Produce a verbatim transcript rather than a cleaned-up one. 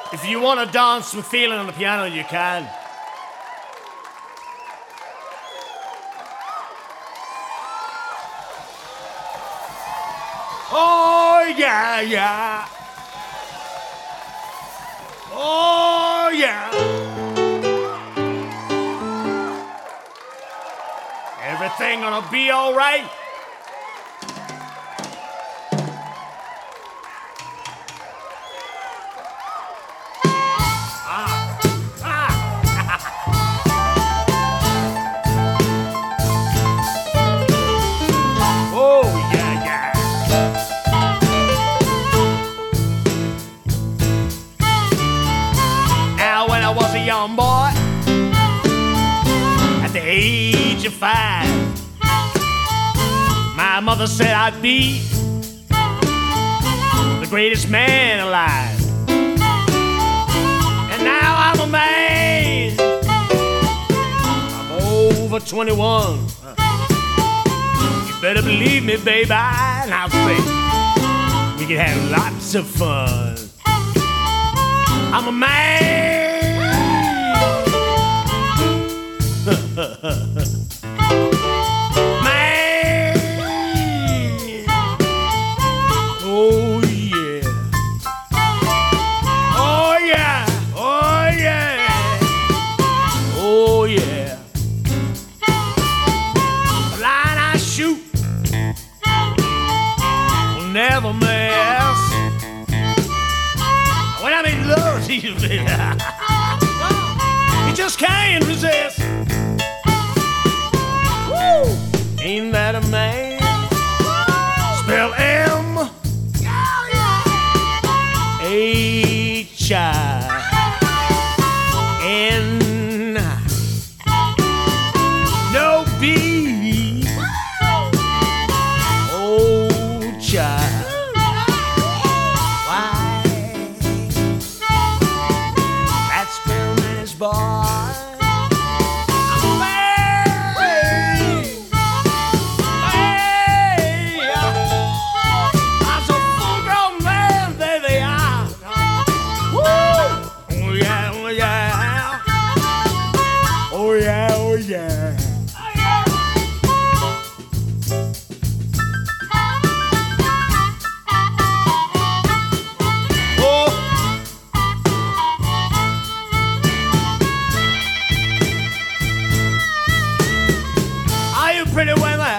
If you want to dance with feeling on the piano, you can. Oh, yeah, yeah. Oh, yeah. Everything gonna be all right. Young boy, at the age of five, my mother said I'd be the greatest man alive. And now I'm a man. I'm over twenty-one. You better believe me, baby, and I'll say we can have lots of fun. I'm a man. Man, oh yeah, oh yeah, oh yeah, oh yeah. The line I shoot will never miss. When I'm in love, you just can't resist. Ain't that a man? Spell M H I N. No B. Oh, child. Why? That spellman's boy. Yeah. Oh. Are you pretty women?